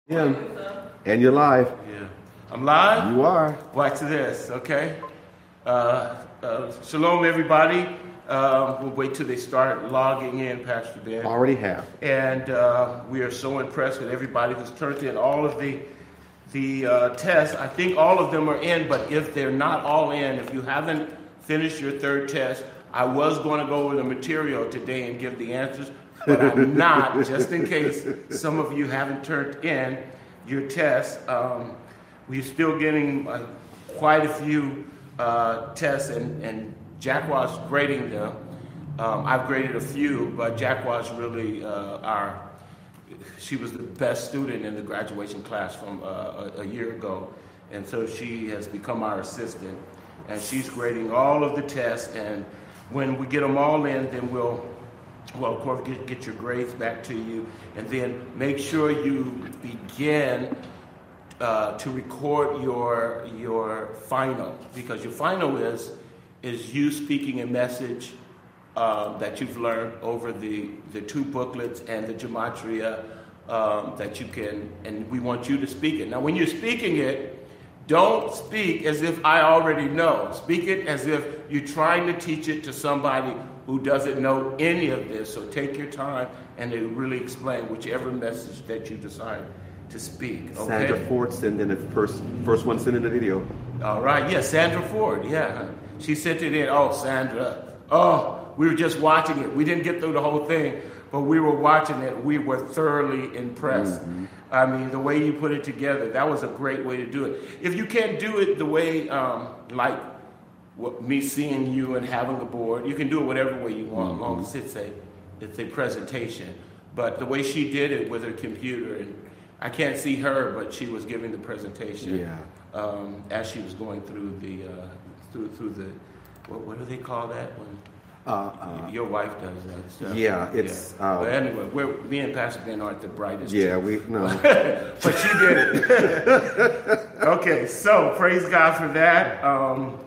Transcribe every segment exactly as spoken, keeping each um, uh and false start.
Yeah. And you're live. Yeah. I'm live? You are. Watch this, okay? Uh, uh, shalom, everybody. Um, we'll wait till they start logging in, Pastor Ben. Already have. And uh, we are so impressed with everybody who's turned in all of the the uh, tests. I think all of them are in, but if they're not all in, if you haven't finished your third test, I was going to go over the material today and give the answers, but I'm not, just in case some of you haven't turned in your tests. Um, we're still getting uh, quite a few uh, tests, and, and Jacqua's grading them. Um, I've graded a few, but Jacqua's really uh, our, she was the best student in the graduation class from uh, a, a year ago, and so she has become our assistant, and she's grading all of the tests, and when we get them all in, then we'll, well, of course, get, get your grades back to you, and then make sure you begin uh, to record your your final, because your final is is you speaking a message uh, that you've learned over the, the two booklets and the gematria um, that you can, and we want you to speak it. Now, when you're speaking it, don't speak as if I already know. Speak it as if you're trying to teach it to somebody who doesn't know any of this. So take your time and to really explain whichever message that you decide to speak. Okay? Sandra Ford sent in the first first one sent in the video. All right. Yeah, Sandra Ford. Yeah. She sent it in. Oh, Sandra. Oh, we were just watching it. We didn't get through the whole thing, but we were watching it. We were thoroughly impressed. Mm-hmm. I mean, the way you put it together, that was a great way to do it. If you can't do it the way, um, like what, me seeing you and having a board, you can do it whatever way you want, mm-hmm. as long as it's a, it's a presentation. But the way she did it with her computer, and I can't see her, but she was giving the presentation yeah. um, as she was going through the, uh, through through the, what, what do they call that when? Uh, uh, Your wife does that stuff. Yeah, it's. Yeah. Uh, but anyway, we're, me and Pastor Ben aren't the brightest. Yeah, too. we no. But she did it. Okay, so praise God for that. Um,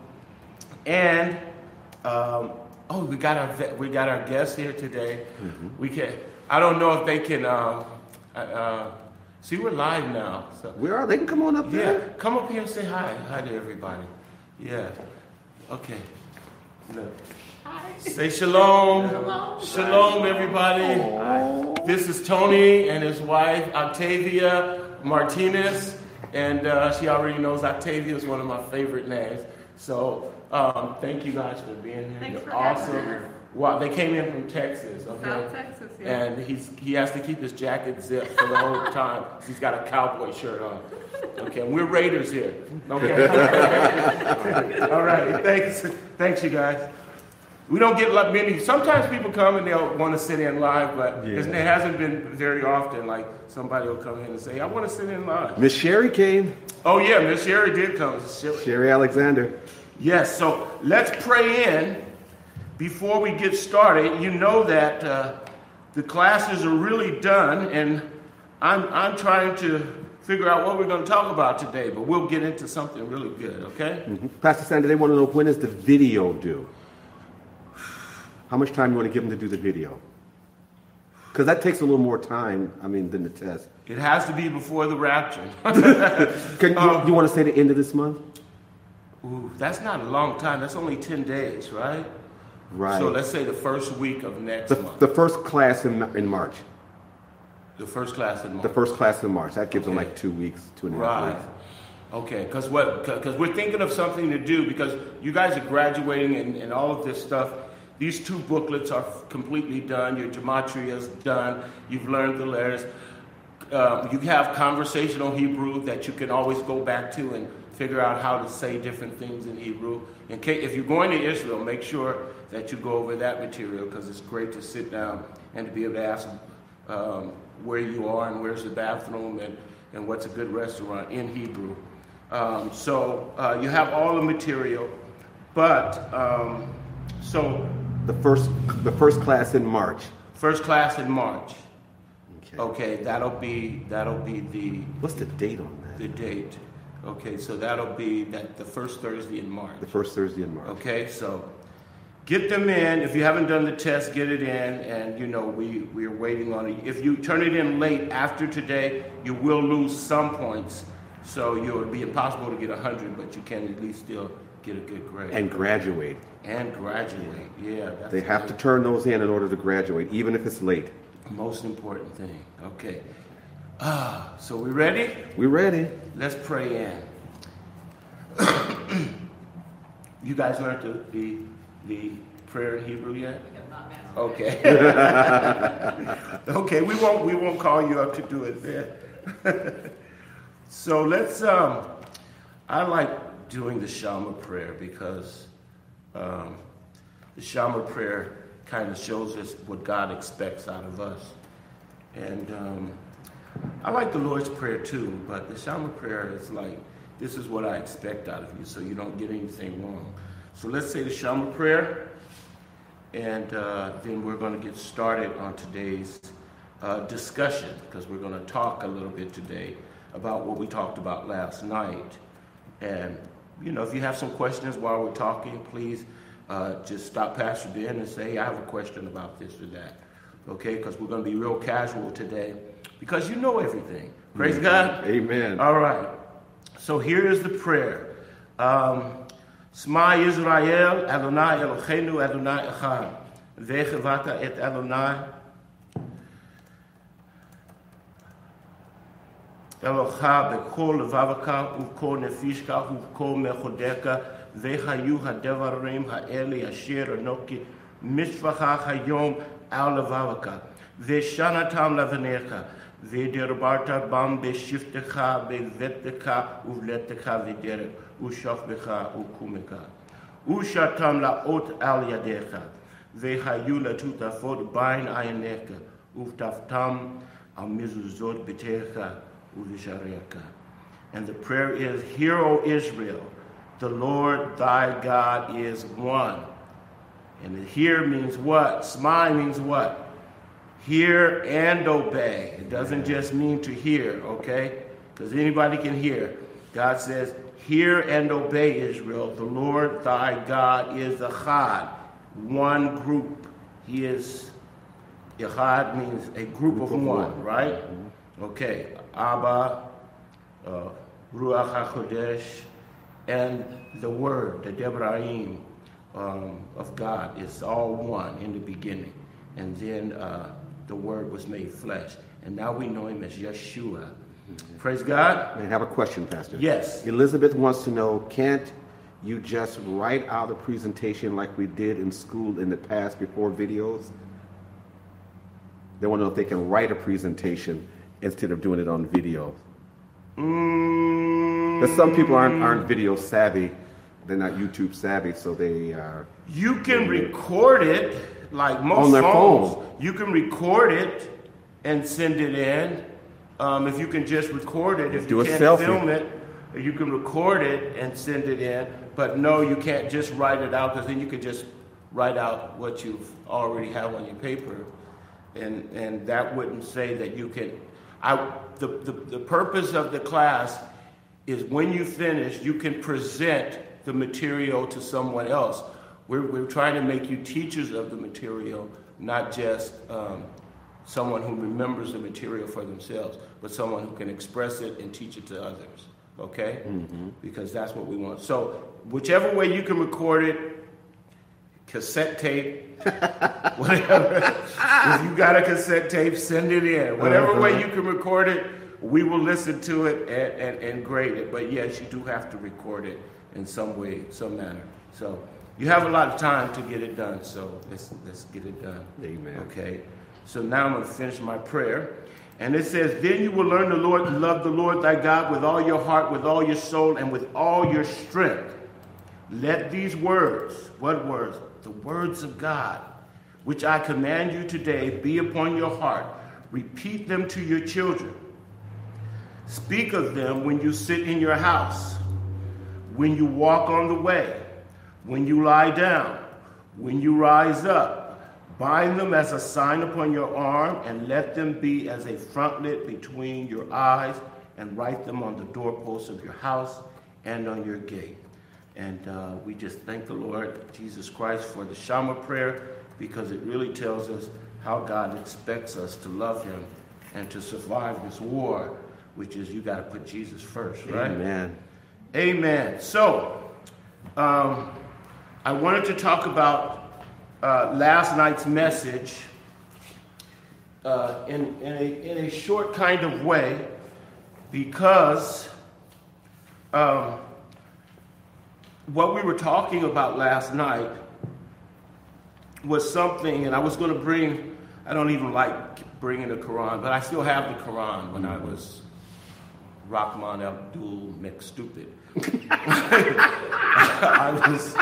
and um, oh, we got our we got our guests here today. Mm-hmm. We can. I don't know if they can. Uh, uh, see, we're live now. So. We are. They can come on up there. Yeah, come up here and say hi. Hi to everybody. Yeah. Okay. Look. Hi. Say shalom. Shalom, shalom everybody. Aww. This is Tony and his wife, Octavia Martinez. And uh, she already knows Octavia is one of my favorite names. So um, thank you guys for being here. Thanks You're for awesome. Wow, they came in from Texas. Okay? South Texas, yeah. And he's he has to keep his jacket zipped for the whole time. He's got a cowboy shirt on. Okay, we're Raiders here. Okay. All right. Thanks. Thanks, you guys. We don't get many. Sometimes people come and they'll want to sit in live, but yeah. it hasn't been very often. Like somebody will come in and say, "I want to sit in live." Miss Sherry came. Oh yeah, Miss Sherry did come. Sherry. Sherry Alexander. Yes. So let's pray in before we get started. You know that uh, the classes are really done, and I'm I'm trying to figure out what we're going to talk about today. But we'll get into something really good. Okay. Mm-hmm. Pastor Sandra, they want to know, when is the video due? How much time you want to give them to do the video? Because that takes a little more time, I mean, than the test. It has to be before the rapture. Can, um, you, you want to say the end of this month? Ooh, that's not a long time. That's only ten days, right? Right. So let's say the first week of next the, month. The first class in in March. The first class in March. The first class in March. That gives okay. them like two weeks, two and a half right. weeks. Okay, because what? Because we're thinking of something to do, because you guys are graduating and, and all of this stuff. These two booklets are completely done. Your gematria is done. You've learned the letters. Uh, you have conversational Hebrew that you can always go back to and figure out how to say different things in Hebrew. In case, if you're going to Israel, make sure that you go over that material, because it's great to sit down and to be able to ask um, where you are and where's the bathroom and, and what's a good restaurant in Hebrew. Um, so uh, you have all the material, but um, so... The first, the first class in March. First class in March. Okay. Okay, that'll be that'll be the. What's the date on that? The date. Okay, so that'll be that the first Thursday in March. The first Thursday in March. Okay, so get them in. If you haven't done the test, get it in. And, you know, we, we are waiting on it. If you turn it in late after today, you will lose some points. So you, it would be impossible to get one hundred, but you can at least still get a good grade. And graduate. And graduate, yeah. That's they have to turn those in in order to graduate, even if it's late. Most important thing. Okay. Ah, so we ready? We ready. Let's pray in. You guys learned the, the the prayer in Hebrew yet? Okay. Okay, we won't we won't call you up to do it then. So let's um I like doing the Shama prayer because um, the Shama prayer kind of shows us what God expects out of us. And um, I like the Lord's Prayer too, but the Shama prayer is like, this is what I expect out of you, so you don't get anything wrong. So let's say the Shama prayer, and uh, then we're going to get started on today's uh, discussion, because we're going to talk a little bit today about what we talked about last night. And, you know, if you have some questions while we're talking, please uh, just stop Pastor Ben and say, I have a question about this or that. Okay, because we're going to be real casual today, because you know everything. Praise mm-hmm. God. Amen. All right. So here is the prayer. Um, Shema Yisrael, Adonai Eloheinu, Adonai Echad. Vechavata et Adonai Elocha b'kol levavaka u'kol nefishka u'kol mechodeka vechayu hadevarim ha'eli asher anoki mishvacha hayom al levavaka veshanatam levanecha v'derbarta bam b'shiftecha b'veteka uvleteka v'derek u'shofbecha u'kumeka u'shatam la'ot al yadecha vechayu latutafot bain ayaneka u'taftam al mizuzot b'techa. And the prayer is, Hear, O Israel, the Lord thy God is one. And the hear means what? Shema means what? Hear and obey. It doesn't just mean to hear, okay? Because anybody can hear. God says, Hear and obey, Israel. The Lord thy God is Echad, one group. He is, Echad means a group, group of, of one, one, right? Mm-hmm. Okay. Abba, uh, Ruach HaKodesh, and the Word, the Debraim um, of God is all one in the beginning. And then uh, the Word was made flesh. And now we know him as Yeshua. Mm-hmm. Praise God. I have a question, Pastor. Yes. Elizabeth wants to know, can't you just write out a presentation like we did in school in the past before videos? They want to know if they can write a presentation instead of doing it on video. Mm, Because some people aren't aren't video savvy. They're not YouTube savvy, so they are... You can record it, like most on their phones. phone. You can record it and send it in. Um, if you can just record it, if Do you a can't selfie. film it, you can record it and send it in. But no, you can't just write it out, because then you could just write out what you already have on your paper. And, and that wouldn't say that you can... I, the, the, the purpose of the class is when you finish, you can present the material to someone else. We're, we're trying to make you teachers of the material, not just um, someone who remembers the material for themselves, but someone who can express it and teach it to others, okay? Mm-hmm. Because that's what we want. So whichever way you can record it, cassette tape, whatever. If you got a cassette tape, send it in. Whatever uh-huh. way you can record it, we will listen to it and, and, and grade it. But yes, you do have to record it in some way, some manner. So you have a lot of time to get it done. So let's let's get it done. Amen. Okay. So now I'm going to finish my prayer. And it says, Then you will learn the Lord and love the Lord thy God with all your heart, with all your soul, and with all your strength. Let these words, what words? The words of God, which I command you today, be upon your heart. Repeat them to your children. Speak of them when you sit in your house, when you walk on the way, when you lie down, when you rise up. Bind them as a sign upon your arm, and let them be as a frontlet between your eyes, and write them on the doorposts of your house and on your gate. And uh, we just thank the Lord Jesus Christ for the Shama prayer, because it really tells us how God expects us to love him and to survive this war, which is you got to put Jesus first, right? Amen. Amen. So, um, I wanted to talk about uh, last night's message uh, in, in, a, in a short kind of way, because um, what we were talking about last night was something, and I was going to bring, I don't even like bringing the Quran, but I still have the Quran when I was Rahman Abdul McStupid. I was,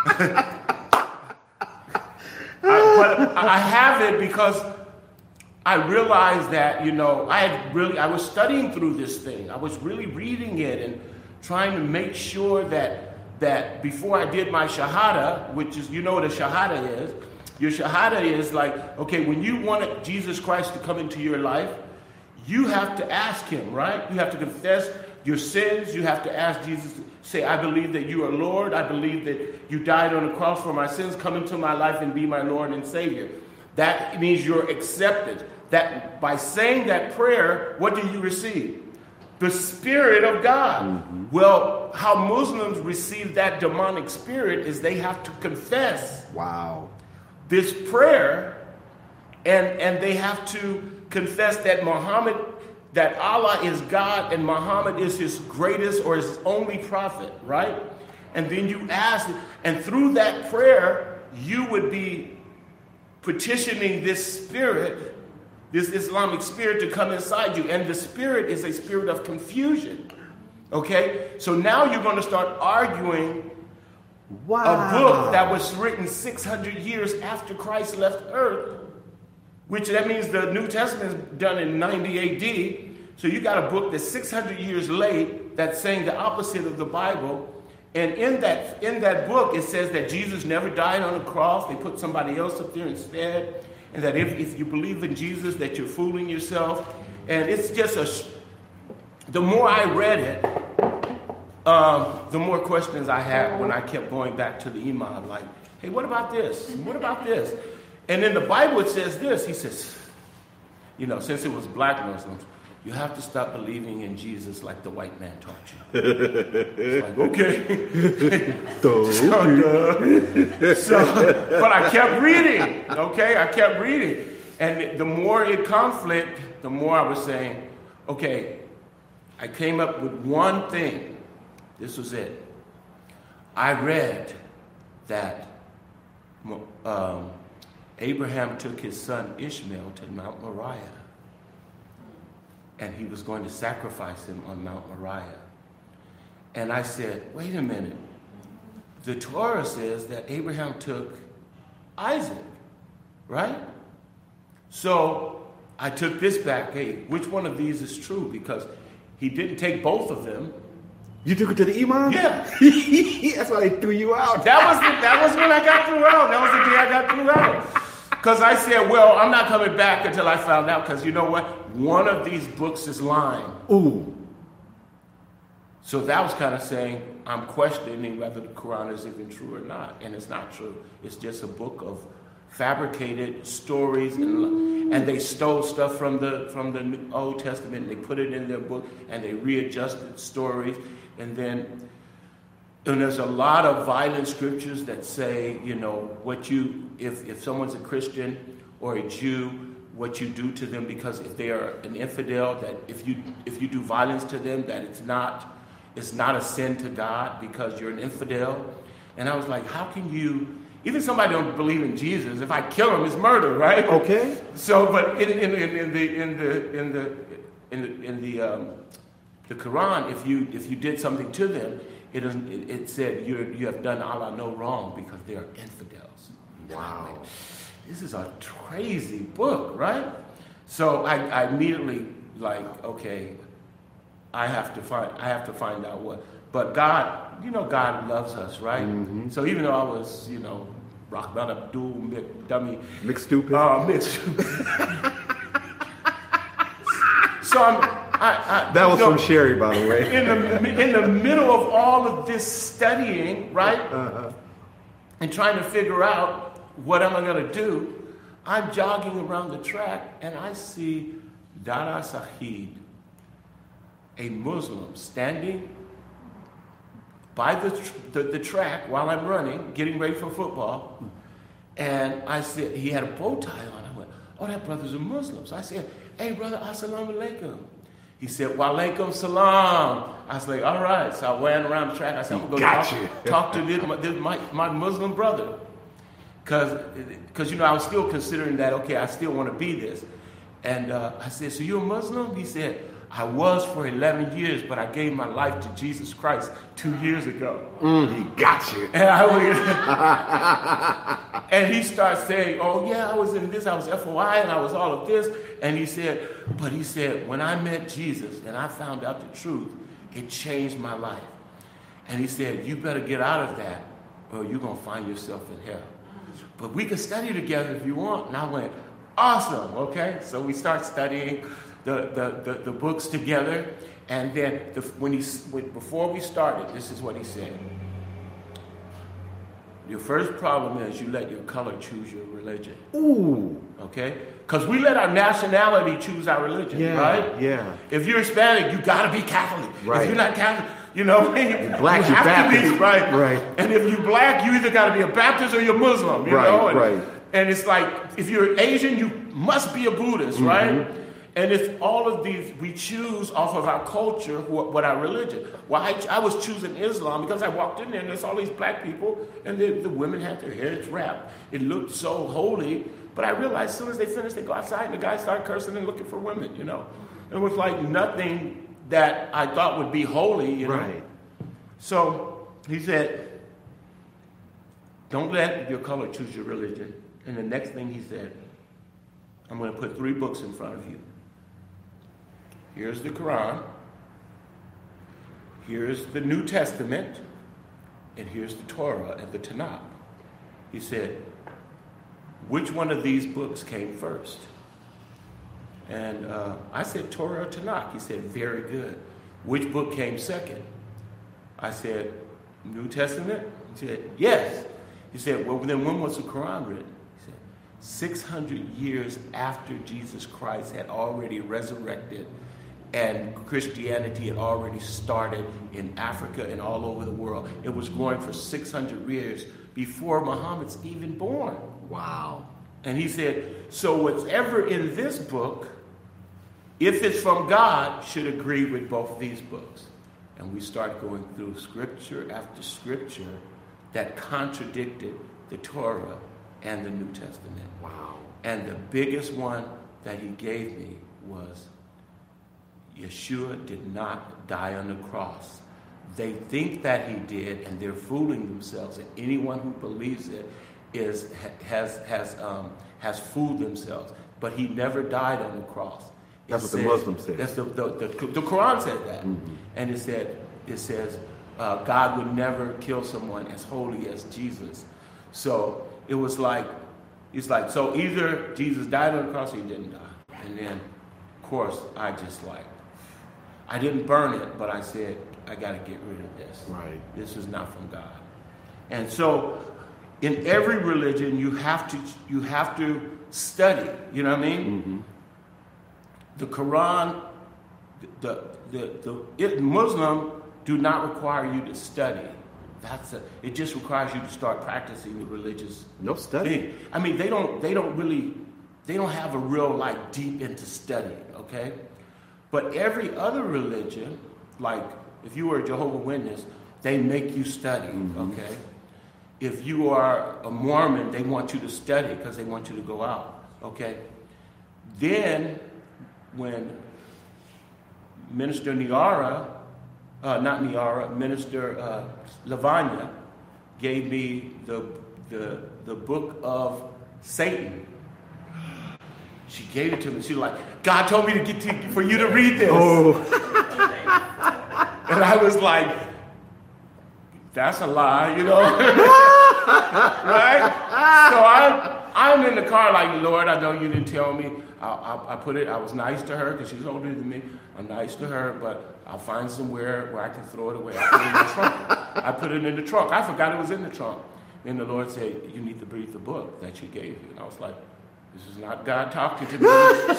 I, but I have it because I realized that, you know, I had really, I was studying through this thing. I was really reading it and trying to make sure that that before I did my Shahada, which is, you know what a Shahada is, your Shahada is like, okay, when you want Jesus Christ to come into your life, you have to ask him, right? You have to confess your sins. You have to ask Jesus, say, I believe that you are Lord. I believe that you died on the cross for my sins. Come into my life and be my Lord and Savior. That means you're accepted. That by saying that prayer, what do you receive? The Spirit of God. Mm-hmm. Well, how Muslims receive that demonic spirit is they have to confess. Wow. This prayer, and, and they have to confess that Muhammad, that Allah is God and Muhammad is his greatest or his only prophet, right? And then you ask, and through that prayer, you would be petitioning this spirit, this Islamic spirit, to come inside you. And the spirit is a spirit of confusion. Okay? So now you're going to start arguing wow. a book that was written six hundred years after Christ left earth, which that means the New Testament is done in ninety A D. So you got a book that's six hundred years late that's saying the opposite of the Bible. And in that, in that book, it says that Jesus never died on a cross. They put somebody else up there instead. And that if, if you believe in Jesus, that you're fooling yourself. And it's just a, the more I read it, um, the more questions I had when I kept going back to the Imam. Like, hey, what about this? What about this? And in the Bible, it says this. He says, you know, since it was black Muslims, you have to stop believing in Jesus like the white man taught you. It's like, okay. so, uh, so, but I kept reading, okay? I kept reading. And the more it conflict, the more I was saying, okay, I came up with one thing. This was it. I read that um, Abraham took his son Ishmael to Mount Moriah. And he was going to sacrifice him on Mount Moriah. And I said, wait a minute. The Torah says that Abraham took Isaac, right? So I took this back. Hey, which one of these is true? Because he didn't take both of them. You took it to the Imam? Yeah. That's why they threw you out. That was, the, that was when I got threw out. That was the day I got threw out. Because I said, well, I'm not coming back until I found out, because you know what? One of these books is lying. Ooh. So that was kind of saying, I'm questioning whether the Quran is even true or not. And it's not true. It's just a book of fabricated stories. And, and they stole stuff from the, from the Old Testament. And they put it in their book, and they readjusted stories. And then and there's a lot of violent scriptures that say, you know, what you, if, if someone's a Christian or a Jew, what you do to them, because if they are an infidel, that if you if you do violence to them, that it's not it's not a sin to God because you're an infidel. And I was like, how can you, even somebody don't believe in Jesus, if I kill him, it's murder, right? Okay. So, but in, in, in, in the in the in the in the, in the um, the Quran, if you if you did something to them, It, it, it said you you have done Allah no wrong because they are infidels. Wow. Like, this is a crazy book, right? So I, I immediately like, okay, I have to find I have to find out what. But God, you know, God loves us, right? Mm-hmm. So even though I was, you know, Rahman Abdul dummy, mixed stupid, uh, mixed stupid. So I'm I, that was you know, from Sherry, by the way. in the in the middle of all of this studying, right, Uh-huh. and trying to figure out what am I going to do, I'm jogging around the track and I see Dara Sahid, a Muslim, standing by the, the the track while I'm running, getting ready for football, and I said he had a bow tie on. I went, "Oh, that brother's a Muslim." So I said, "Hey, brother, assalamu alaikum." He said, "Wa alaikum salam." I was like, "All right." So I ran around the track. I said, "I'm going to Got talk, you. talk to this, my, this, my, my Muslim brother." Because, because, you know, I was still considering that, okay, I still want to be this. And uh, I said, "So you're a Muslim?" He said, "I was for eleven years, but I gave my life to Jesus Christ two years ago." Mm, he got you. And, I was, and he starts saying, "Oh, yeah, I was in this, I was F O I, and I was all of this." And he said, but he said, "When I met Jesus and I found out the truth, it changed my life." And he said, "You better get out of that or you're going to find yourself in hell. But we can study together if you want." And I went, "Awesome, okay." So we start studying the, the, the, the books together. And then the, when he, when, before we started, this is what he said. "Your first problem is you let your color choose your religion." Ooh. Okay? Because we let our nationality choose our religion, Yeah, right? yeah. If you're Hispanic, you got to be Catholic. Right. If you're not Catholic, you know, You're black, you you're have Baptist. to be, right? Right. And if you're black, you either got to be a Baptist or you're Muslim, you Right, know? And, right. and it's like, if you're Asian, you must be a Buddhist, Mm-hmm. right? And it's all of these, we choose off of our culture what, what our religion. Well, I, I was choosing Islam because I walked in there and there's all these black people and the, the women had their heads wrapped. It looked so holy, but I realized as soon as they finished, they go outside and the guys started cursing and looking for women, you know? It was like nothing that I thought would be holy, you know? Right. So he said, "Don't let your color choose your religion." And the next thing he said, "I'm going to put three books in front of you. Here's the Quran, here's the New Testament, and here's the Torah and the Tanakh." He said, "Which one of these books came first?" And uh, I said, "Torah or Tanakh?" He said, "Very good. Which book came second?" I said, "New Testament?" He said, "Yes." He said, "Well, then when was the Quran written?" He said, six hundred years after Jesus Christ had already resurrected and Christianity had already started in Africa and all over the world. It was going for six hundred years before Muhammad's even born. Wow. And he said, so whatever in this book, if it's from God, should agree with both these books. And we start going through scripture after scripture that contradicted the Torah and the New Testament. Wow. And the biggest one that he gave me was, Yeshua did not die on the cross. They think that he did, and they're fooling themselves. And anyone who believes it is has has um, has fooled themselves. But he never died on the cross. It That's what says, the Muslims say. That's the the, the, the Quran said that, mm-hmm. And it said it says uh, God would never kill someone as holy as Jesus. So it was like it's like so either Jesus died on the cross or he didn't die. And then, of course, I just like I didn't burn it, but I said I got to get rid of this. Right. This is not from God. And so, in every religion, you have to you have to study. You know what I mean? Mm-hmm. The Quran, the the the it, Muslim do not require you to study. That's a, it just requires you to start practicing the religious No study. thing. I mean, they don't they don't really they don't have a real like deep into studying. Okay, but every other religion, like if you were a Jehovah's Witness, they make you study. Mm-hmm. Okay, if you are a Mormon, they want you to study because they want you to go out. Okay, then when Minister Niara, uh, not Niara, Minister uh, Lavanya gave me the, the, the book of Satan. She gave it to me. She was like, God told me to get to, for you to read this. Oh. And I was like, that's a lie, you know. Right? So I'm, I'm in the car like, Lord, I know you didn't tell me. I, I, I put it, I was nice to her because she's older than me. I'm nice to her, but I'll find somewhere where I can throw it away. I put it in the trunk. I put it in the trunk. I forgot it was in the trunk. And the Lord said, you need to read the book that she gave you. And I was like, this is not God talking to me.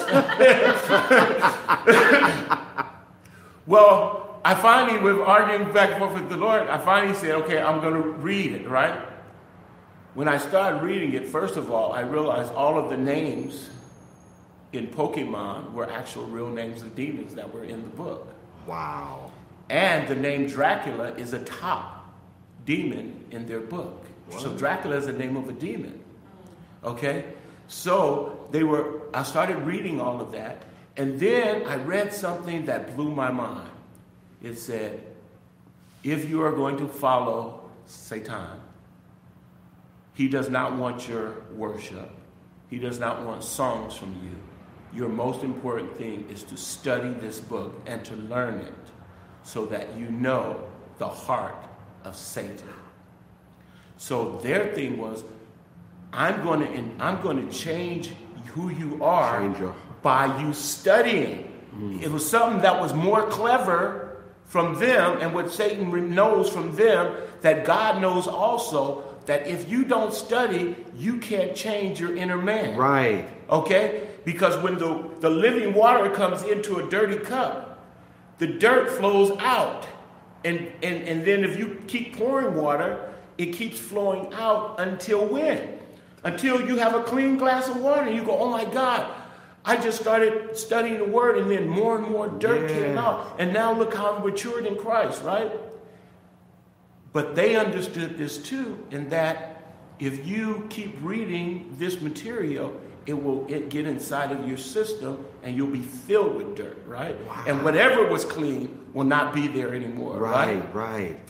Well, I finally, with arguing back and forth with the Lord, I finally said, okay, I'm going to read it, right? When I started reading it, first of all, I realized all of the names in Pokemon were actual real names of demons that were in the book. Wow. And the name Dracula is a top demon in their book. Wow. So Dracula is the name of a demon. Okay? So they were, I started reading all of that, and then I read something that blew my mind. It said, if you are going to follow Satan, he does not want your worship. He does not want songs from you. Your most important thing is to study this book and to learn it so that you know the heart of Satan. So their thing was, I'm going to I'm going to change who you are Change your... by you studying. Mm. It was something that was more clever from them, and what Satan knows from them, that God knows also, that if you don't study, you can't change your inner man. Right. Okay? Because when the, the living water comes into a dirty cup, the dirt flows out. And, and, and then if you keep pouring water, it keeps flowing out until when? Until you have a clean glass of water and you go, oh my God, I just started studying the word, and then more and more dirt yeah. came out. And now look how I'm matured in Christ, right? But they understood this too, in that if you keep reading this material, it will it get inside of your system and you'll be filled with dirt, right? Wow. And whatever was clean will not be there anymore, right? Right, right.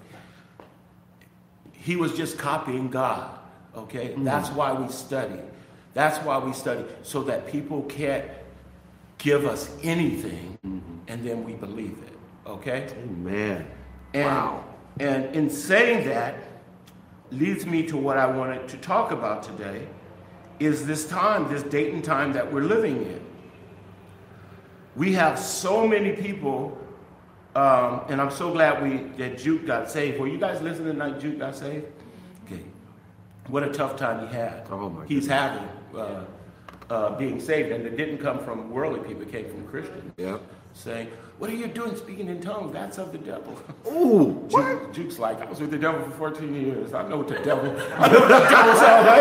He was just copying God, okay? Mm. That's why we study. That's why we study, so that people can't give us anything mm-hmm. and then we believe it, okay? Amen. And, wow. And in saying that, leads me to what I wanted to talk about today, is this time, this date and time that we're living in. We have so many people, um, and I'm so glad we that Juke got saved. Were you guys listening tonight, Juke got saved? Okay. What a tough time he had. Oh my He's goodness. having uh, uh, being saved, and it didn't come from worldly people, it came from Christians. Yeah. Saying, what are you doing speaking in tongues? That's of the devil. Ooh, what? Juke, Juke's like, I was with the devil for fourteen years. I know what the devil, I know what the devil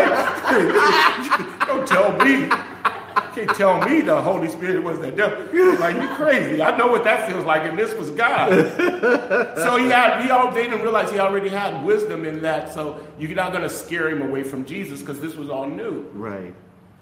sounds like. Don't tell me. You can't tell me the Holy Spirit was the devil. Like, you crazy. I know what that feels like, and this was God. So he had, he all, they didn't realize he already had wisdom in that, so you're not going to scare him away from Jesus, because this was all new. Right.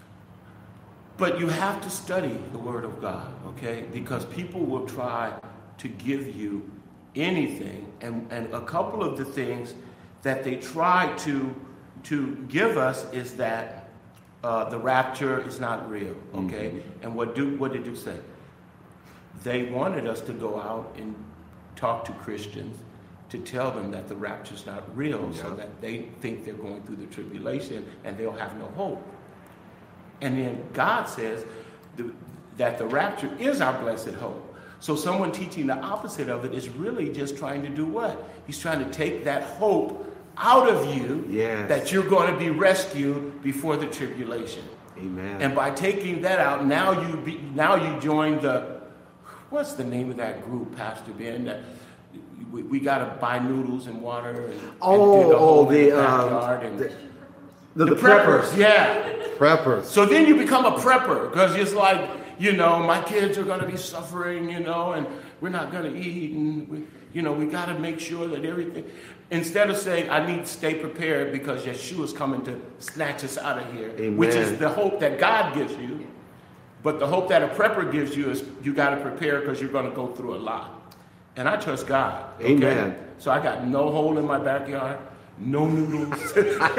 But you have to study the Word of God, okay? Because people will try to give you anything. And, and a couple of the things that they try to, to give us is that uh, the rapture is not real, okay? Mm-hmm. And what, do, what did you say? They wanted us to go out and talk to Christians to tell them that the rapture is not real, yeah. so that they think they're going through the tribulation and they'll have no hope. And then God says the, that the rapture is our blessed hope. So someone teaching the opposite of it is really just trying to do what? He's trying to take that hope out of you, yes. that you're going to be rescued before the tribulation. Amen. And by taking that out, now you be, now you join the, what's the name of that group, Pastor Ben? That we, we got to buy noodles and water and, oh, and dig a hole oh, the, in the backyard. um, and, the, the, the, the preppers, preppers. yeah. Preppers. So then you become a prepper, because it's like, you know, my kids are going to be suffering, you know, and we're not going to eat, and we, you know, we got to make sure that everything. Instead of saying, I need to stay prepared because Yeshua's coming to snatch us out of here, Amen. Which is the hope that God gives you. But the hope that a prepper gives you is you got to prepare because you're going to go through a lot. And I trust God. Okay? Amen. So I got no hole in my backyard, no noodles,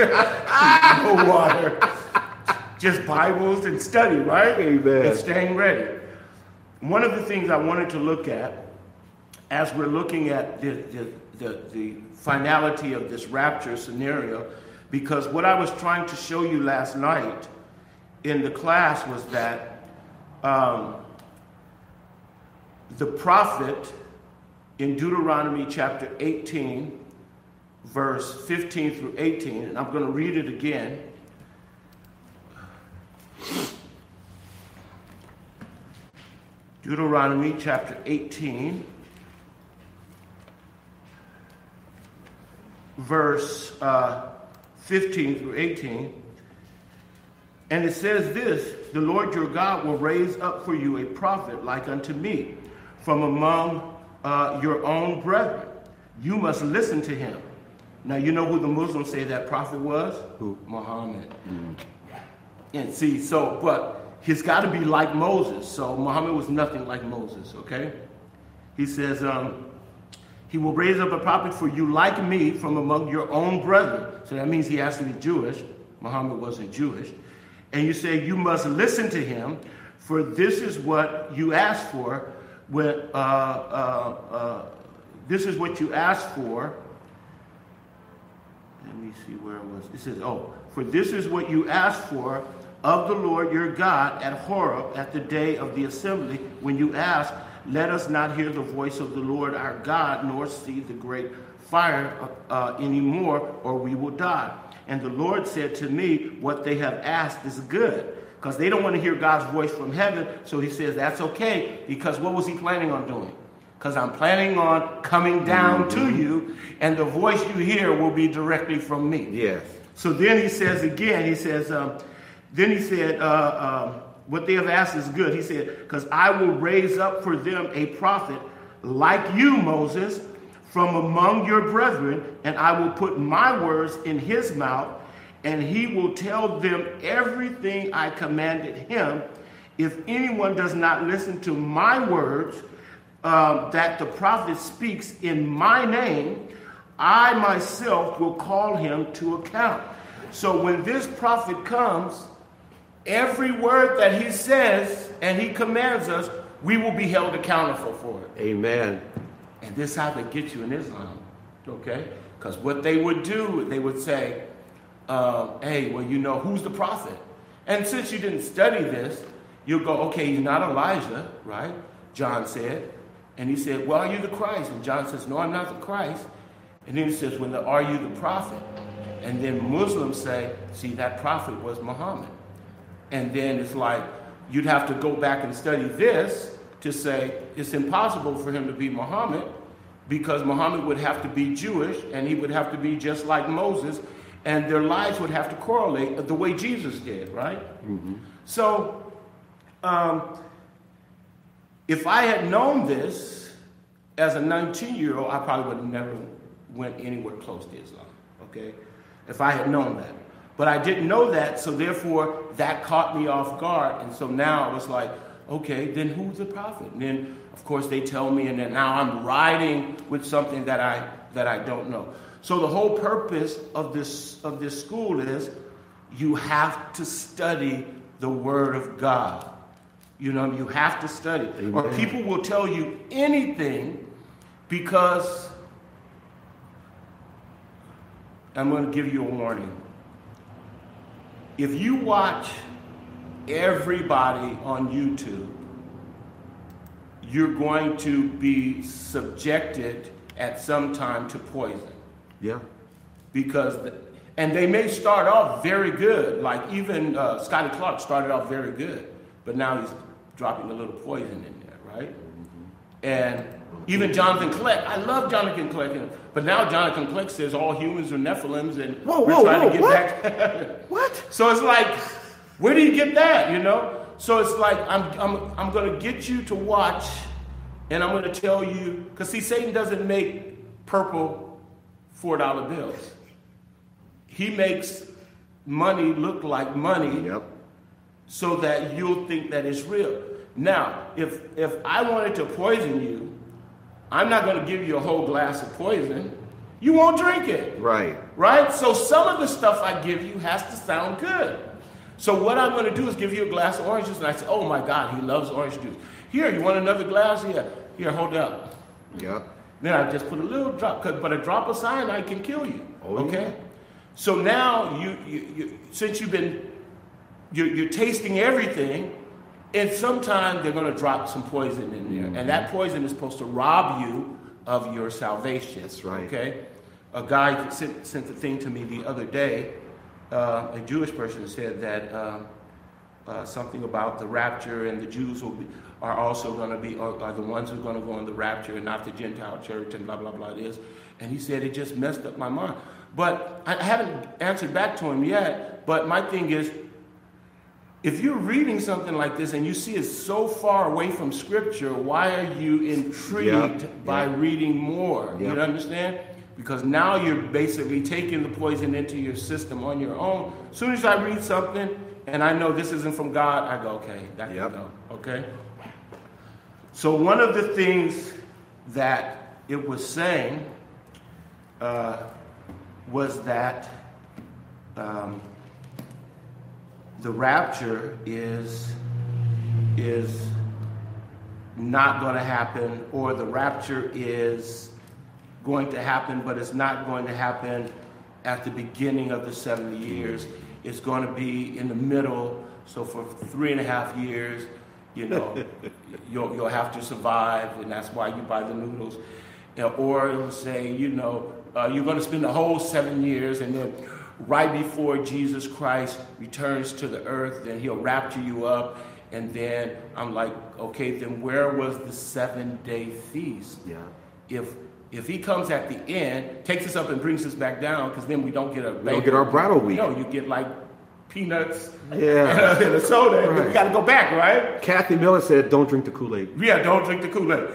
no water. Just Bibles and study, right? Amen. And staying ready. One of the things I wanted to look at, as we're looking at the, the, the, the finality of this rapture scenario, Because what I was trying to show you last night in the class was that um, the prophet in Deuteronomy chapter eighteen, verse fifteen through eighteen, and I'm going to read it again. Deuteronomy chapter eighteen, verse uh, fifteen through eighteen. And it says this, the Lord your God will raise up for you a prophet like unto me from among uh, your own brethren. You must listen to him. Now, you know who the Muslims say that prophet was? Who? Muhammad. Mm. And see, so, but he's got to be like Moses. So Muhammad was nothing like Moses, okay? He says, um, he will raise up a prophet for you like me from among your own brethren. So that means he has to be Jewish. Muhammad wasn't Jewish. And you say, you must listen to him, for this is what you asked for. When, uh, uh, uh, this is what you asked for. Let me see where it was. It says, oh, for this is what you asked for of the Lord your God at Horeb at the day of the assembly, when you asked, let us not hear the voice of the Lord our God, nor see the great fire uh, anymore, or we will die. And the Lord said to me, what they have asked is good. Because they don't want to hear God's voice from heaven. So he says, that's okay. Because what was he planning on doing? Because I'm planning on coming down mm-hmm. to you, and the voice you hear will be directly from me. Yes. So then he says again, he says, um, then he said, uh, um, what they have asked is good. He said, because I will raise up for them a prophet like you, Moses, from among your brethren, and I will put my words in his mouth, and he will tell them everything I commanded him. If anyone does not listen to my words, um, that the prophet speaks in my name, I myself will call him to account. So when this prophet comes, every word that he says and he commands us, we will be held accountable for it. Amen. And this is how they get you in Islam, okay? Because what they would do, they would say, uh, hey, well, you know, who's the prophet? And since you didn't study this, you'll go, okay, you're not Elijah, right? John said. And he said, well, are you the Christ? And John says, no, I'm not the Christ. And then he says, well, are you the prophet? And then Muslims say, see, that prophet was Muhammad. And then it's like, you'd have to go back and study this to say it's impossible for him to be Muhammad, because Muhammad would have to be Jewish, and he would have to be just like Moses, and their lives would have to correlate the way Jesus did, right? Mm-hmm. So um, if I had known this as a nineteen-year-old, I probably would have never went anywhere close to Islam, okay? If I had known that. But I didn't know that, so therefore that caught me off guard. And so now I was like, okay, then who's the prophet? And then, of course, they tell me, and then now I'm riding with something that I that I don't know. So the whole purpose of this of this school is you have to study the Word of God. You know, you have to study. Amen. Or people will tell you anything, because I'm going to give you a warning. If you watch everybody on YouTube, you're going to be subjected at some time to poison. Yeah. Because, the, and they may start off very good, like even uh, Scotty Clark started off very good, but now he's dropping a little poison in there, right? Mm-hmm. And even Jonathan Kleck, I love Jonathan Kleck, but now Jonathan Kleck says all humans are Nephilims, and whoa, we're whoa, trying whoa, to get what? back. What? So it's like, where do you get that, you know? So it's like, I'm, I'm, I'm going to get you to watch, and I'm going to tell you, because see, Satan doesn't make purple four dollar bills. He makes money look like money, yep. so that you'll think that it's real. Now, if, if I wanted to poison you, I'm not going to give you a whole glass of poison. You won't drink it. Right. Right? So some of the stuff I give you has to sound good. So what I'm going to do is give you a glass of orange juice, and I say, oh my God, he loves orange juice. Here, you want another glass? Yeah. Here, hold up. Yeah. Then I just put a little drop, but a drop of cyanide can kill you. Oh, okay? Yeah. So now, you, you, you since you've been, you're, you're tasting everything, and sometimes they're going to drop some poison in there. Mm-hmm. And that poison is supposed to rob you of your salvation. That's right. Okay? A guy sent, sent a thing to me the other day, uh, a Jewish person said that uh, uh, something about the rapture, and the Jews will be, are also going to be, are, are the ones who are going to go on the rapture and not the Gentile church and blah, blah, blah it is. And he said it just messed up my mind. But I haven't answered back to him yet, but my thing is, if you're reading something like this and you see it so far away from Scripture, why are you intrigued yep, by yep. reading more? Yep. You understand? Because now you're basically taking the poison into your system on your own. As soon as I read something and I know this isn't from God, I go, okay, that yep. can go, okay? So one of the things that it was saying uh, was that um, the rapture is, is not going to happen, or the rapture is going to happen, but it's not going to happen at the beginning of the seventy years. It's going to be in the middle. So for three and a half years, you know, you'll, you'll have to survive, and that's why you buy the noodles. Or it'll say, you know, uh, you're going to spend the whole seven years, and then right before Jesus Christ returns to the earth, then he'll rapture you up. And then I'm like, okay, then where was the seven-day feast? Yeah. If if he comes at the end, takes us up and brings us back down, because then we don't get a we don't get our bridal week. No, you get like peanuts yeah. and, a, and a soda. Right. We got to go back, right? Kathy Miller said, "Don't drink the Kool-Aid." Yeah, don't drink the Kool-Aid.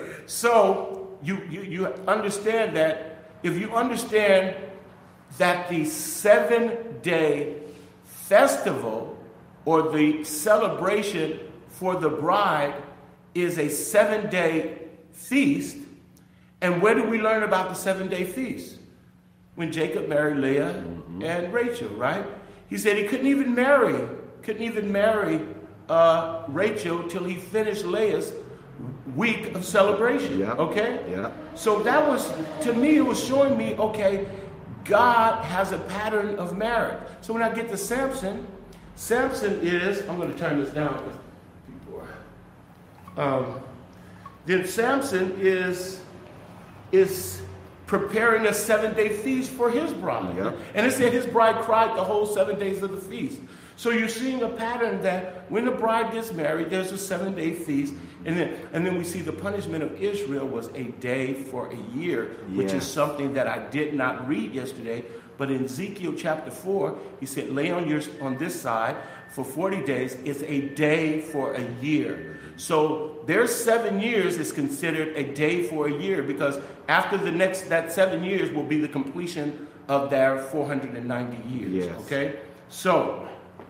So you you you understand that if you understand that the seven-day festival or the celebration for the bride is a seven-day feast. And where do we learn about the seven-day feast? When Jacob married Leah mm-hmm. and Rachel, right? He said he couldn't even marry, couldn't even marry uh, Rachel till he finished Leah's week of celebration, yeah. okay? Yeah. So that was, to me, it was showing me, okay, God has a pattern of marriage. So when I get to Samson, Samson is, I'm going to turn this down because people are, um, then Samson is, is preparing a seven-day feast for his bride. Yep. And it said his bride cried the whole seven days of the feast. So you're seeing a pattern that when the bride gets married, there's a seven-day feast. And then, and then we see the punishment of Israel was a day for a year, which yeah. is something that I did not read yesterday. But in Ezekiel chapter four, he said, lay on, your, on this side for forty days. It's a day for a year. So their seven years is considered a day for a year, because after the next, that seven years will be the completion of their four hundred ninety years. Yes. Okay? So,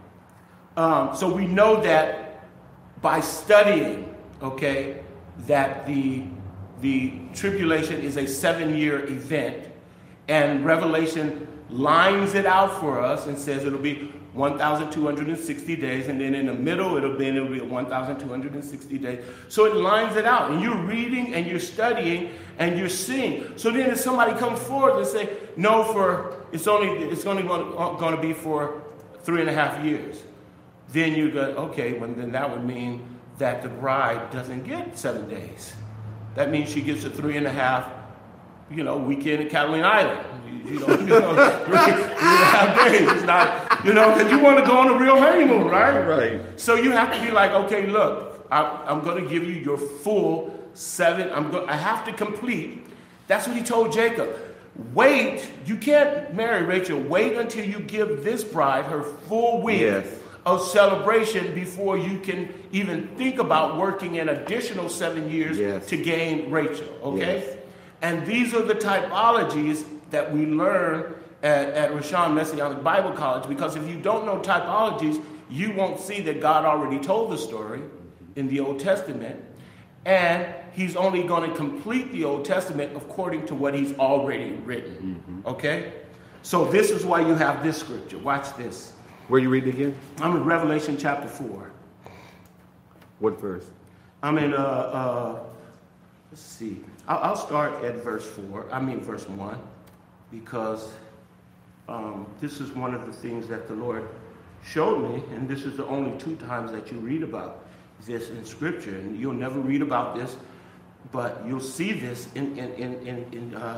um, so we know that by studying, okay, that the, the tribulation is a seven-year event, and Revelation lines it out for us and says it'll be one thousand two hundred sixty days, and then in the middle it'll be, it'll be one thousand two hundred sixty days. So it lines it out, and you're reading and you're studying and you're seeing. So then if somebody comes forward and say, no, for it's only it's only going to be for three and a half years, then you go, okay, well then that would mean that the bride doesn't get seven days. That means she gets a three and a half, you know, weekend at Catalina Island. You know, you know three, three and a half days. It's not, you know, because you want to go on a real honeymoon, right? Right. So you have to be like, okay, look, I, I'm going to give you your full seven. I'm going. I have to complete. That's what he told Jacob. Wait, you can't marry Rachel. Wait until you give this bride her full week yes. of celebration before you can even think about working an additional seven years yes. to gain Rachel. Okay. Yes. And these are the typologies that we learn at, at Rashan Messianic Bible College, because if you don't know typologies, you won't see that God already told the story in the Old Testament, and he's only going to complete the Old Testament according to what he's already written. Mm-hmm. Okay? So this is why you have this scripture. Watch this. Where are you reading again? I'm in Revelation chapter four. What verse? I'm in, uh, uh, let's see. I'll, I'll start at verse four. I mean verse one. Because um, this is one of the things that the Lord showed me, and this is the only two times that you read about this in Scripture, and you'll never read about this, but you'll see this in in in in in, uh,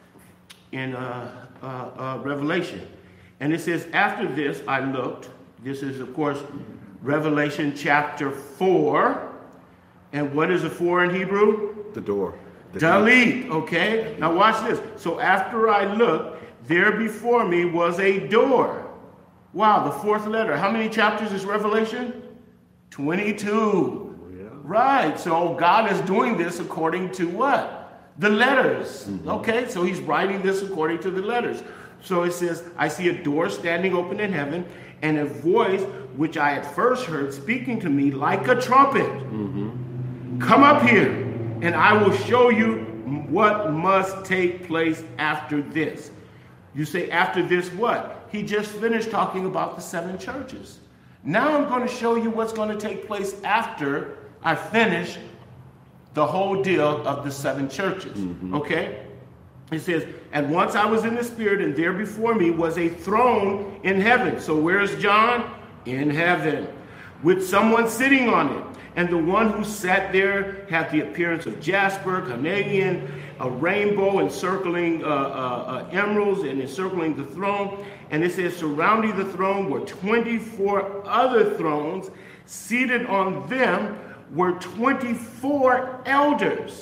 in uh, uh, uh, Revelation. And it says, after this I looked. This is, of course, Revelation chapter four. And what is a four in Hebrew? The door. The Dalit, okay? Now watch this. So after I looked, there before me was a door. Wow, the fourth letter. How many chapters is Revelation? twenty-two. Yeah. Right, so God is doing this according to what? The letters. Mm-hmm. Okay, so he's writing this according to the letters. So it says, I see a door standing open in heaven, and a voice which I had first heard speaking to me like a trumpet. Mm-hmm. Come up here, and I will show you what must take place after this. You say, after this what? He just finished talking about the seven churches. Now I'm going to show you what's going to take place after I finish the whole deal of the seven churches. Mm-hmm. Okay? It says, and once I was in the Spirit, and there before me was a throne in heaven. So where's John? In heaven, with someone sitting on it. And the one who sat there had the appearance of jasper, carnelian, a rainbow encircling uh, uh, uh, emeralds and encircling the throne. And it says, surrounding the throne were twenty-four other thrones. Seated on them were twenty-four elders.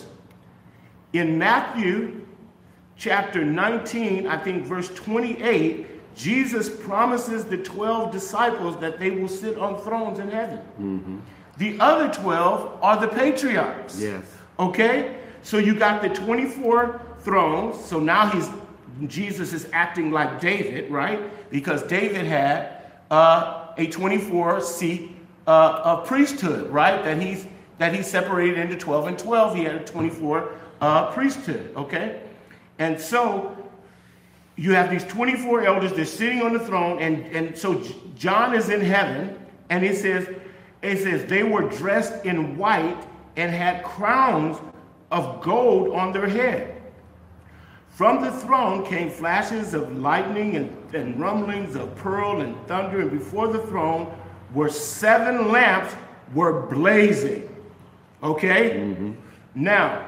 In Matthew chapter nineteen, I think verse twenty-eight, Jesus promises the twelve disciples that they will sit on thrones in heaven. Mm-hmm. The other twelve are the patriarchs. Yes. Okay? So you got the twenty-four thrones. So now he's Jesus is acting like David, right? Because David had uh, a twenty-four seat uh, a priesthood, right? That he's that he separated into twelve and twelve. He had a twenty-four uh, priesthood, okay? And so you have these twenty-four elders, they're sitting on the throne, and, and so John is in heaven, and it says, it says they were dressed in white and had crowns of gold on their head. From the throne came flashes of lightning and, and rumblings of pearl and thunder, and before the throne were seven lamps were blazing. Okay? Mm-hmm. Now,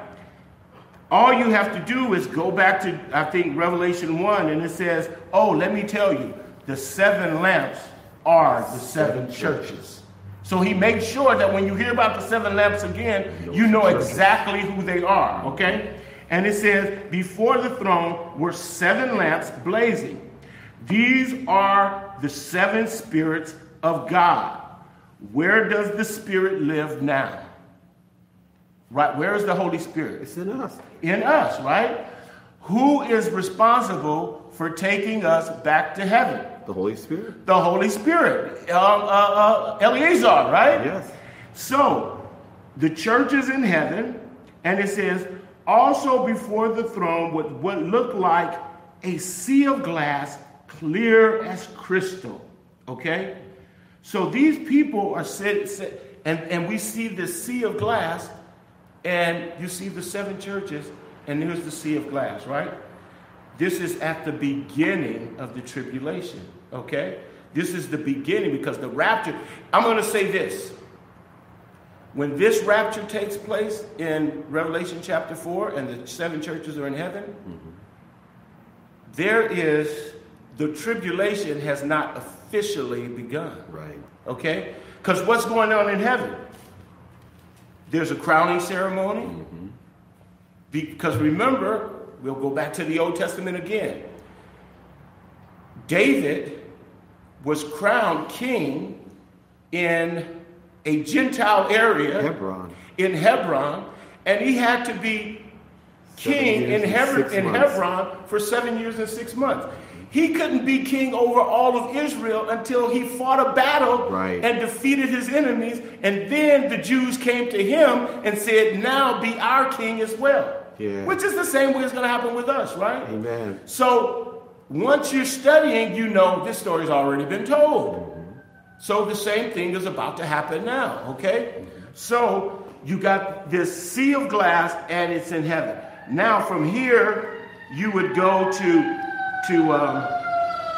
all you have to do is go back to, I think, Revelation one, and it says, oh, let me tell you, the seven lamps are the seven churches. So he makes sure that when you hear about the seven lamps again, you know exactly who they are, okay? And it says, before the throne were seven lamps blazing. These are the seven spirits of God. Where does the Spirit live now? Right, where is the Holy Spirit? It's in us. In us, right? Who is responsible for taking us back to heaven? The Holy Spirit. The Holy Spirit. Uh, uh, uh, Eleazar, right? Yes. So, the church is in heaven, and it says, also before the throne with what looked like a sea of glass, clear as crystal. Okay? So these people are sit, sit and, and we see this sea of glass, and you see the seven churches, and here's the sea of glass, right? This is at the beginning of the tribulation, okay? This is the beginning, because the rapture, I'm going to say this. When this rapture takes place in Revelation chapter four, and the seven churches are in heaven, mm-hmm. there is, the tribulation has not officially begun. Right. Okay? Because what's going on in heaven? There's a crowning ceremony. Mm-hmm. Because remember, we'll go back to the Old Testament again. David was crowned king in a Gentile area, Hebron. in Hebron, and he had to be king in, Hebron, in Hebron for seven years and six months. He couldn't be king over all of Israel until he fought a battle right. and defeated his enemies. And then the Jews came to him and said, now be our king as well. Yeah. Which is the same way it's going to happen with us, right? Amen. So once you're studying, you know this story's already been told. Mm-hmm. So the same thing is about to happen now, okay? Mm-hmm. So you got this sea of glass, and it's in heaven. Now from here, you would go to... to um,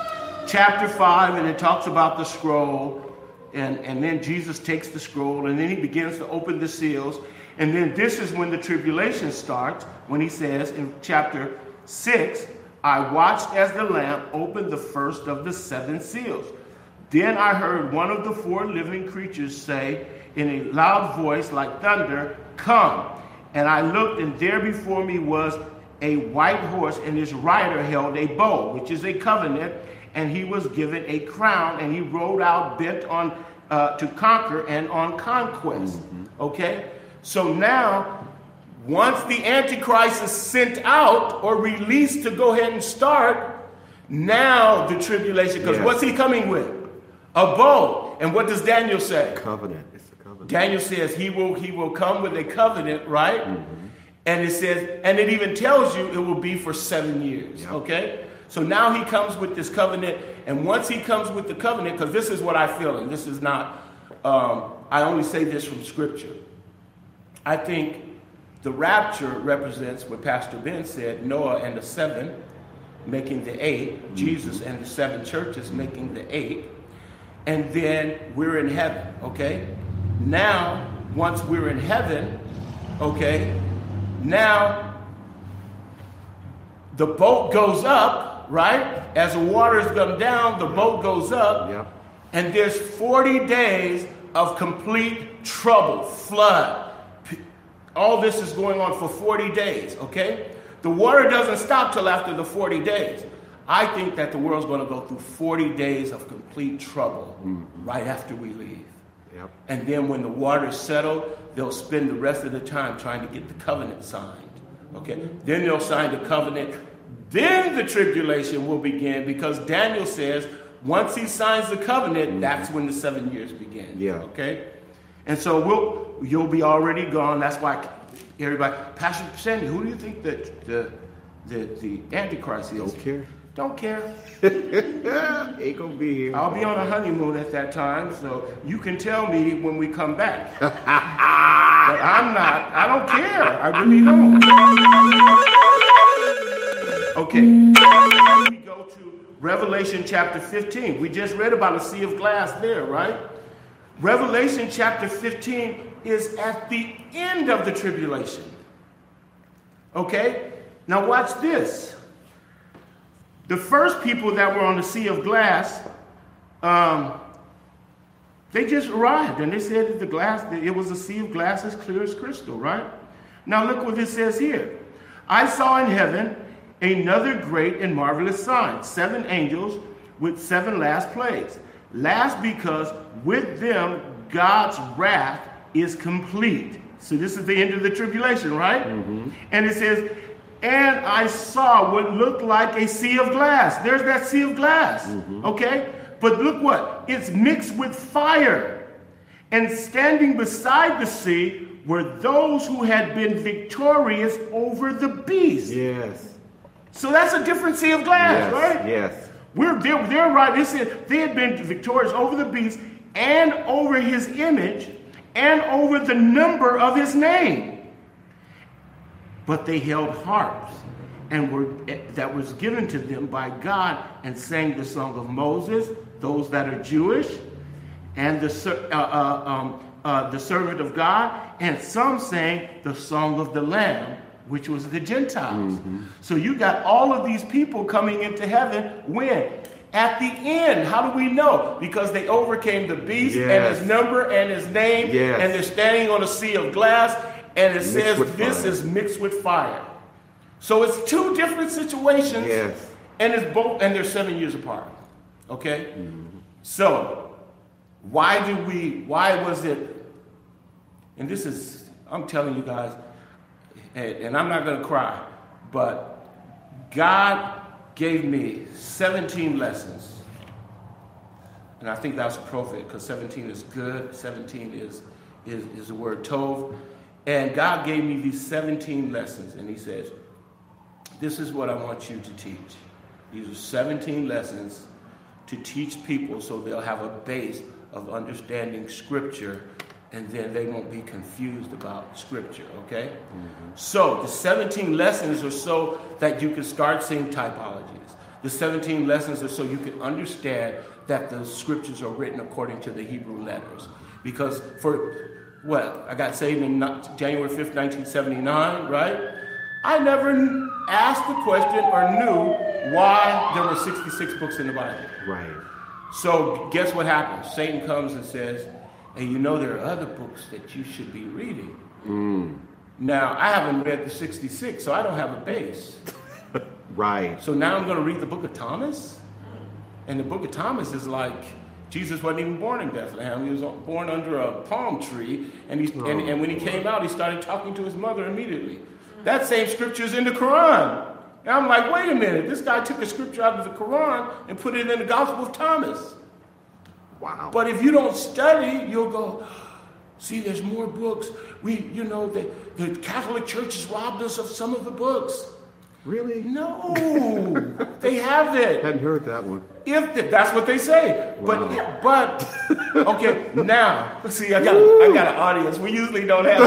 chapter five, and it talks about the scroll. And, and then Jesus takes the scroll, and then he begins to open the seals. And then this is when the tribulation starts, when he says in chapter six, I watched as the Lamb opened the first of the seven seals. Then I heard one of the four living creatures say in a loud voice like thunder, come. And I looked, and there before me was a white horse, and his rider held a bow, which is a covenant, and he was given a crown, and he rode out bent on uh, to conquer and on conquest. Mm-hmm. Okay? So now, once the Antichrist is sent out or released to go ahead and start, now the tribulation, because yes. What's he coming with? A bow. And what does Daniel say? Covenant. It's a covenant. Daniel says he will, he will come with a covenant, right? Mm-hmm. And it says, and it even tells you it will be for seven years. Yep. Okay? So now he comes with this covenant, and once he comes with the covenant, because this is what I feel, and this is not, um, I only say this from Scripture. I think the rapture represents what Pastor Ben said, Noah and the seven making the eight, mm-hmm. Jesus and the seven churches making the eight, and then we're in heaven, okay? Now, once we're in heaven, okay, now the boat goes up, right? As the waters come down, the boat goes up. Yep. And there's forty days of complete trouble, flood. All this is going on for forty days, okay? The water doesn't stop till after the forty days. I think that the world's going to go through forty days of complete trouble mm-hmm. right after we leave. Yep. And then when the waters settle, they'll spend the rest of the time trying to get the covenant signed, okay? Then they'll sign the covenant. Then the tribulation will begin, because Daniel says once he signs the covenant, mm-hmm. that's when the seven years begin. Yeah. Okay? And so we'll you'll be already gone. That's why everybody, Pastor Sandy, who do you think that the the, the Antichrist is? Don't care. Don't care. Ain't gonna be here. I'll be on a honeymoon at that time, so you can tell me when we come back. But I'm not. I don't care. I really don't. Okay, we go to Revelation chapter fifteen. We just read about a sea of glass there, right? Revelation chapter fifteen is at the end of the tribulation. Okay? Now watch this. The first people that were on the sea of glass, um, they just arrived, and they said that the glass, that it was a sea of glass as clear as crystal, right? Now look what it says here. I saw in heaven another great and marvelous sign, seven angels with seven last plagues. Last because with them God's wrath is complete. So this is the end of the tribulation, right? Mm-hmm. And it says, and I saw what looked like a sea of glass. There's that sea of glass, mm-hmm. okay? But look what, it's mixed with fire. And standing beside the sea were those who had been victorious over the beast. Yes. So that's a different sea of glass, yes, right? Yes. We're they're, they're right. They said they had been victorious over the beast and over his image and over the number of his name. But they held harps and were that was given to them by God, and sang the song of Moses, those that are Jewish, and the uh, uh, um, uh, the servant of God, and some sang the song of the Lamb, which was the Gentiles. Mm-hmm. So you got all of these people coming into heaven when? At the end. How do we know? Because they overcame the beast, yes. and his number and his name, yes. and they're standing on a sea of glass, and it mixed says this fire. Is mixed with fire. So it's two different situations, yes. and it's both, and they're seven years apart. Okay? Mm-hmm. So why do we, why was it, and this is, I'm telling you guys, and, and I'm not going to cry, but God gave me seventeen lessons. And I think that's appropriate because seventeen is good. seventeen is, is, is the word tov. And God gave me these seventeen lessons. And he says, this is what I want you to teach. These are seventeen lessons to teach people so they'll have a base of understanding Scripture, and then they won't be confused about Scripture, okay? Mm-hmm. So the seventeen lessons are so that you can start seeing typologies. The seventeen lessons are so you can understand that the scriptures are written according to the Hebrew letters. Because for, well, I got saved in January fifth, nineteen seventy-nine, right? I never asked the question or knew why there were sixty-six books in the Bible. Right. So guess what happens? Satan comes and says, hey, you know there are other books that you should be reading. Mm. Now, I haven't read the sixty-six, so I don't have a base. Right. So now I'm going to read the book of Thomas? And the book of Thomas is like, Jesus wasn't even born in Bethlehem. He was born under a palm tree. And, he, oh. and, and when he came out, he started talking to his mother immediately. That same scripture is in the Quran. And I'm like, wait a minute. This guy took a scripture out of the Quran and put it in the Gospel of Thomas. Wow. But if you don't study, you'll go, see, there's more books. We, you know, the, the Catholic Church has robbed us of some of the books. Really? No, they haven't. Hadn't heard that one. If the, that's what they say, Wow. but but okay, now see, I got I got an audience. We usually don't have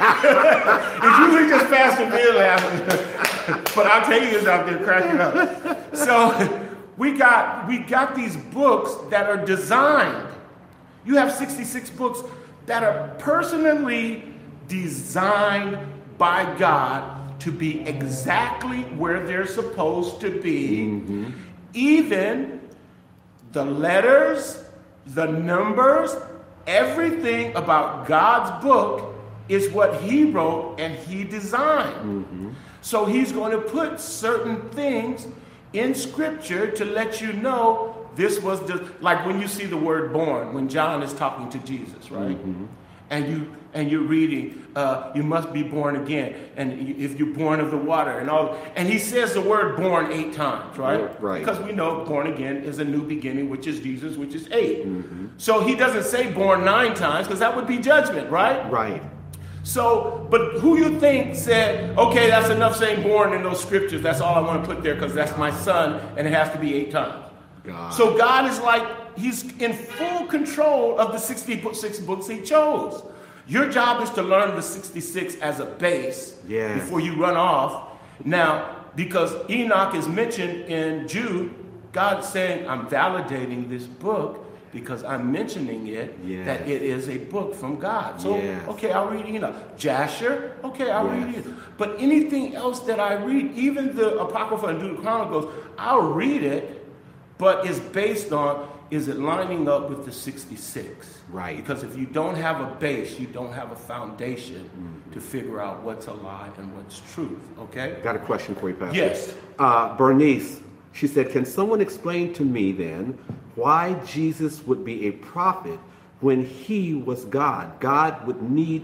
that. It's usually just Pastor Bill laughing, but I'll tell you, it's out there cracking up. So we got we got these books that are designed. You have sixty-six books that are personally designed by God to be exactly where they're supposed to be. Mm-hmm. Even the letters, the numbers, everything about God's book is what he wrote and he designed. Mm-hmm. So he's going to put certain things in scripture to let you know this was just like when you see the word born, when John is talking to Jesus, right? Mm-hmm. And you and you're reading, uh, you must be born again, and if you're born of the water, and all, and he says the word born eight times, right? Right. Because we know born again is a new beginning, which is Jesus, which is eight. Mm-hmm. So he doesn't say born nine times, because that would be judgment, right? Right. So, but who you think said, okay, that's enough saying born in those scriptures, that's all I want to put there, because that's my son, and it has to be eight times. God. So God is like, he's in full control of the sixty-six books he chose. Your job is to learn the sixty-six as a base yes. before you run off. Now, because Enoch is mentioned in Jude, God's saying, I'm validating this book because I'm mentioning it, yes. that it is a book from God. So, yes. okay, I'll read Enoch. Jasher, okay, I'll yes. read it. But anything else that I read, even the Apocrypha and Deuteronomy, I'll read it, but it's based on, is it lining up with the sixty-six? Right. Because if you don't have a base, you don't have a foundation mm-hmm. to figure out what's a lie and what's truth, okay? Got a question for you, Pastor. Yes. Uh, Bernice, she said, can someone explain to me then why Jesus would be a prophet when he was God? God would need,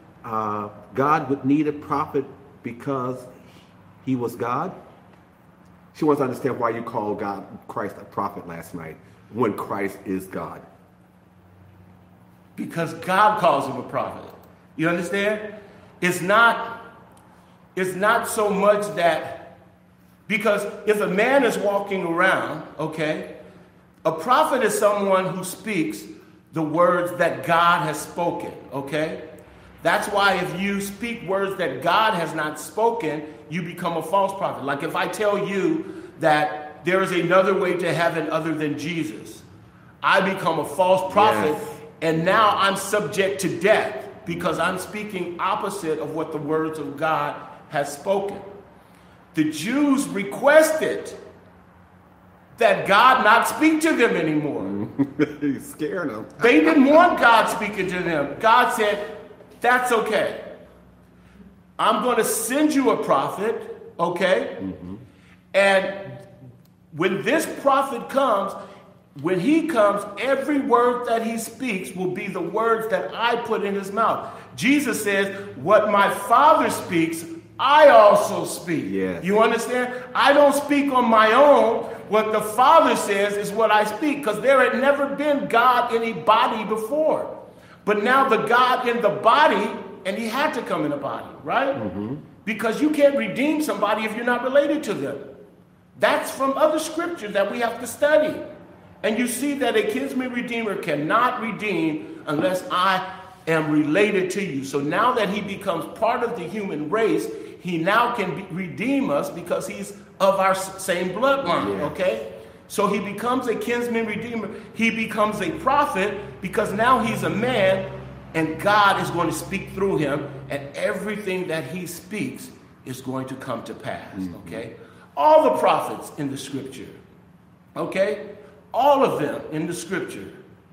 uh, God would need a prophet because he was God? She wants to understand why you called God, Christ a prophet last night when Christ is God. Because God calls him a prophet. You understand? It's not, it's not so much that, because if a man is walking around, okay, a prophet is someone who speaks the words that God has spoken, okay? That's why if you speak words that God has not spoken, you become a false prophet. Like if I tell you that there is another way to heaven other than Jesus, I become a false prophet. Yes. And now I'm subject to death because I'm speaking opposite of what the words of God has spoken. The Jews requested that God not speak to them anymore. He's scaring them. They didn't want God speaking to them. God said, that's okay. I'm going to send you a prophet, okay? Mm-hmm. And when this prophet comes, when he comes, every word that he speaks will be the words that I put in his mouth. Jesus says, what my Father speaks, I also speak. Yes. You understand? I don't speak on my own. What the Father says is what I speak, because there had never been God in a body before. But now the God in the body, and he had to come in a body, right? Mm-hmm. Because you can't redeem somebody if you're not related to them. That's from other scriptures that we have to study. And you see that a kinsman redeemer cannot redeem unless I am related to you. So now that he becomes part of the human race, he now can be, redeem us because he's of our same bloodline, yeah. okay? So he becomes a kinsman redeemer. He becomes a prophet because now he's a man and God is going to speak through him, and everything that he speaks is going to come to pass, mm-hmm. okay? All the prophets in the scripture, okay? All of them in the scripture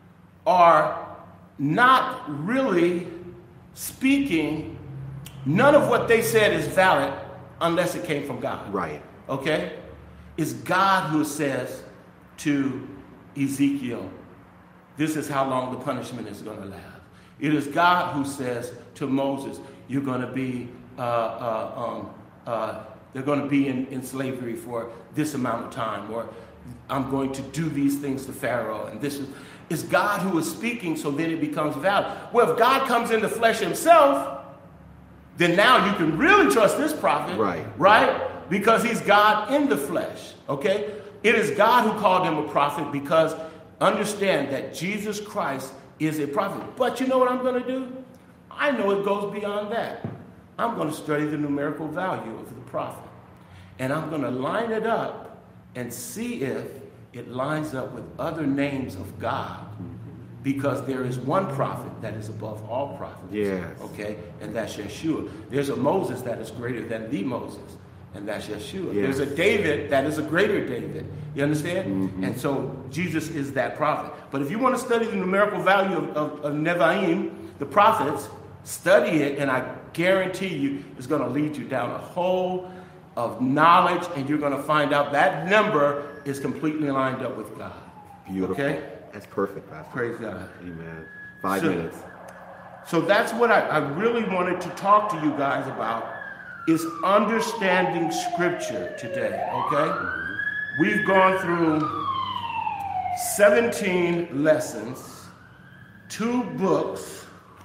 are not really speaking. None of what they said is valid unless it came from God. Right. Okay? It's God who says to Ezekiel, this is how long the punishment is going to last. It is God who says to Moses, you're going to be, uh, uh, um, uh, they're going to be in, in slavery for this amount of time, or I'm going to do these things to Pharaoh, and this is, it's God who is speaking, so then it becomes valid. Well, if God comes in the flesh himself, then now you can really trust this prophet, right? Right? Because he's God in the flesh, okay? It is God who called him a prophet because understand that Jesus Christ is a prophet. But you know what I'm going to do? I know it goes beyond that. I'm going to study the numerical value of the prophet. And I'm going to line it up and see if it lines up with other names of God. Because there is one prophet that is above all prophets. Yes. Okay? And that's Yeshua. There's a Moses that is greater than the Moses. And that's Yeshua. Yes. There's a David that is a greater David. You understand? Mm-hmm. And so Jesus is that prophet. But if you want to study the numerical value of, of, of Nevi'im, the prophets, study it, and I guarantee you it's going to lead you down a hole of knowledge, and you're going to find out that number is completely lined up with God. Beautiful. Okay? That's perfect, Pastor. Praise God. Amen. Five so, minutes. So that's what I, I really wanted to talk to you guys about, is understanding Scripture today, okay? Mm-hmm. We've gone through seventeen lessons, two books.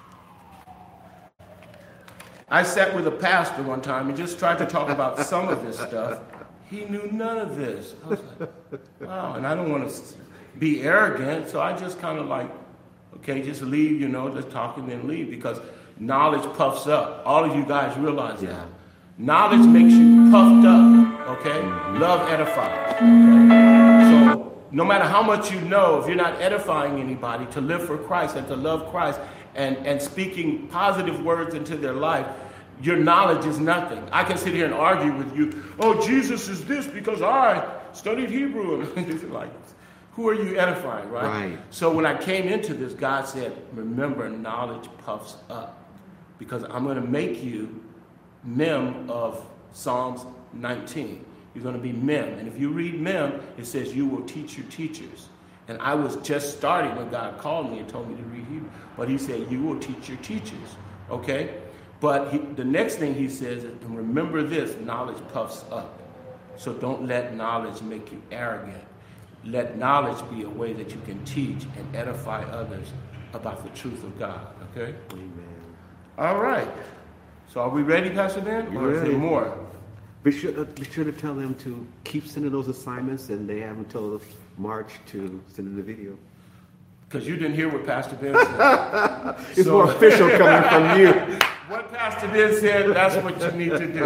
I sat with a pastor one time and just tried to talk about some of this stuff. He knew none of this. I was like, wow, and I don't want to be arrogant, so I just kind of like, okay, just leave, you know, just talk and then leave, because knowledge puffs up. All of you guys realize yeah. that. Knowledge makes you puffed up, okay? Mm-hmm. Love edifies, okay? So no matter how much you know, if you're not edifying anybody to live for Christ and to love Christ and, and speaking positive words into their life, your knowledge is nothing. I can sit here and argue with you, oh, Jesus is this because I studied Hebrew. Like, who are you edifying, right? Right? So when I came into this, God said, remember, knowledge puffs up, because I'm going to make you mem of Psalms nineteen. You're going to be mem. And if you read mem, it says you will teach your teachers. And I was just starting when God called me and told me to read Hebrew. But he said, you will teach your teachers. Okay? But he, the next thing he says, and remember this, knowledge puffs up. So don't let knowledge make you arrogant. Let knowledge be a way that you can teach and edify others about the truth of God. Okay? Amen. All right. So are we ready, Pastor Ben? Or is there more? Be sure, to, be sure to tell them to keep sending those assignments, and they have until March to send in the video. Because you didn't hear what Pastor Ben said. It's so, more official coming from you. What Pastor Ben said, that's what you need to do.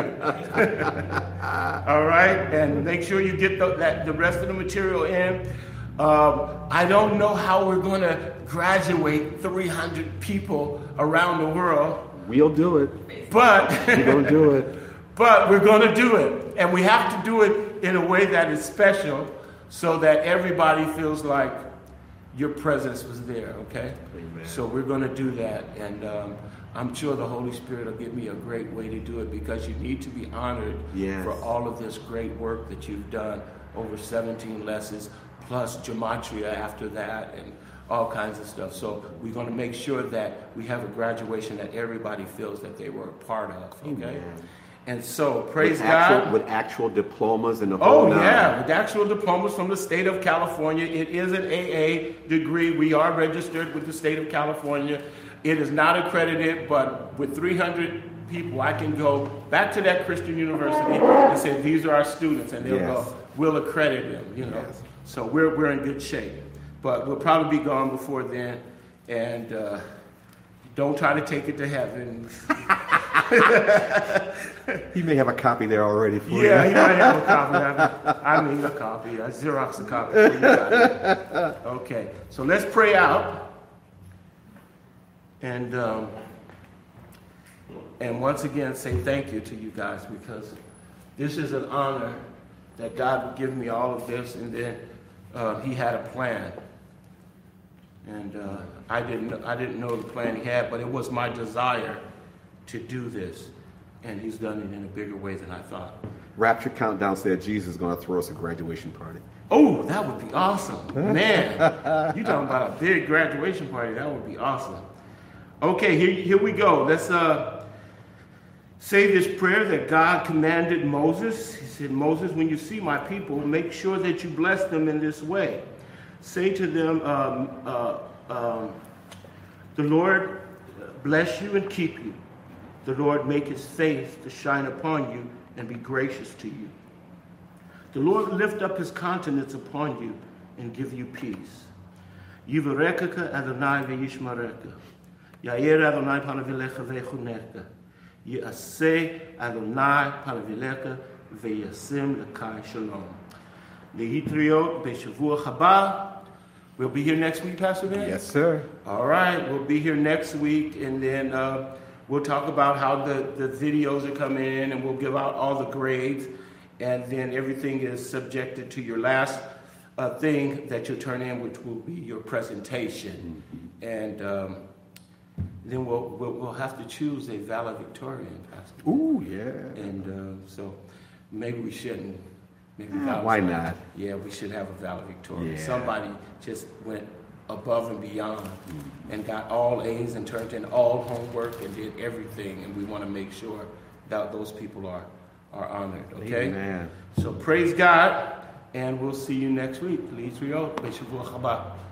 All right? And make sure you get the, that, the rest of the material in. Um, I don't know how we're going to graduate three hundred people around the world. We'll do it. But we're going to do it. But we're going to do it. And we have to do it in a way that is special so that everybody feels like your presence was there, okay? Amen. So we're going to do that. And um, I'm sure the Holy Spirit will give me a great way to do it, because you need to be honored yes. for all of this great work that you've done over seventeen lessons, plus gematria after that, and all kinds of stuff. So we're going to make sure that we have a graduation that everybody feels that they were a part of, okay? Amen. And so, praise with actual, God. With actual diplomas and the whole Oh, nine. yeah, with actual diplomas from the state of California. It is an A A degree. We are registered with the state of California. It is not accredited, but with three hundred people, I can go back to that Christian university and say, these are our students, and they'll yes. go, we'll accredit them, you know. Yes. So we're, we're in good shape. But we'll probably be gone before then, and uh, Don't try to take it to heaven. He may have a copy there already for Yeah, you. he might have a copy. I mean a copy. I Xerox a copy for you guys. Okay, so let's pray out. And um, and once again say thank you to you guys, because this is an honor that God would give me all of this, and then uh, He had a plan. And uh, I didn't I didn't know the plan He had, but it was my desire to do this. And He's done it in a bigger way than I thought. Rapture Countdown said Jesus is going to throw us a graduation party. Oh, that would be awesome. Man, you talking about a big graduation party. That would be awesome. Okay, here, here we go. Let's uh, say this prayer that God commanded Moses. He said, Moses, when you see my people, make sure that you bless them in this way. Say to them, um, uh, um, the Lord bless you and keep you. The Lord make his face to shine upon you and be gracious to you. The Lord lift up his countenance upon you and give you peace. Yivarekaka Adonai ve'yishmareka. Yair Adonai panavilecha ve'chuneka. Yaseh Adonai panavilecha ve'yasim lekai shalom. Lehitriot be'shavua haba. We'll be here next week, Pastor Ben? Yes, sir. All right, we'll be here next week, and then uh, we'll talk about how the, the videos are coming in, and we'll give out all the grades, and then everything is subjected to your last uh, thing that you'll turn in, which will be your presentation. Mm-hmm. And um, then we'll, we'll we'll have to choose a valedictorian, Pastor. Ooh, yeah. And uh, so maybe we shouldn't. Maybe Ah, why not? Yeah, we should have a valedictorian. Yeah. Somebody just went above and beyond mm-hmm. and got all A's and turned in all homework and did everything. And we want to make sure that those people are, are honored, okay? Amen. So praise God, and we'll see you next week. Please, we all.